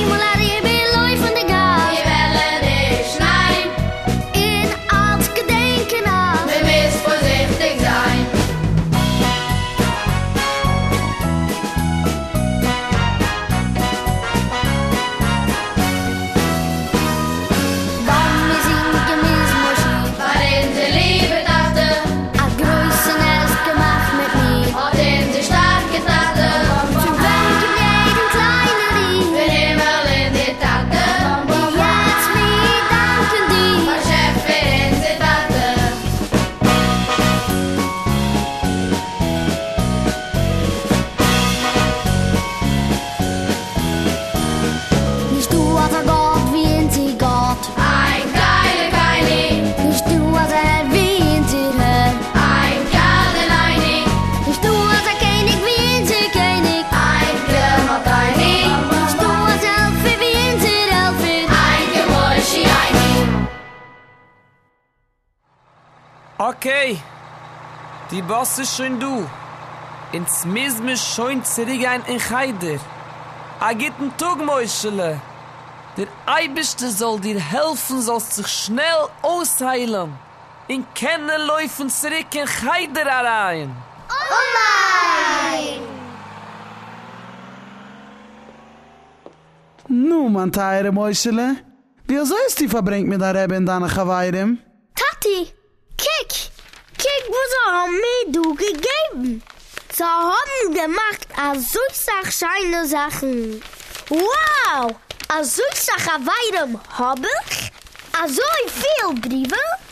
mal er bin läuft von der Gas. Wir wollen nicht, nein. In alt Gedenken an. Wir müssen vorsichtig sein. Wann wir sind Gemüsemoschin. Weil unsere Liebe dachte, A größer Nest gemacht mit mir. hat unsere starke Tatte. Zu welchem jeden kleinen Lied. Für Himmel in die Tatte. Die jetzt mir danken dir. Mein Chef für unsere Tatte. Nicht du als ein Gott wie in sie Gott. Ein geile Keini, Nicht du als ein wie in sie Herr. ein Kerleini, Nicht du als ein König wie in sie König. ein Klemmerteini, Nicht du als Elfe wie in sie Elfe. ein Geräuschi-Eini. Okay, die Boss ist schon du. Ins müssen wir schon zurückgehen in Heider. A gitten Tugmäuschele. Der Eibischte soll dir helfen, sollst sich schnell ausheilen. In Kennen laufen zurück in Heider herein. Oh nein! Nu, man teure Mäuschele. Wie ist die verbringt mit der Rebbe in deiner Chawairem? Tati, kick! Kick, wo haben mir du gegeben? Sie haben gemacht a solch scheine Sachen. Wow! A solch Weidem hab ich? A so viel Briefe?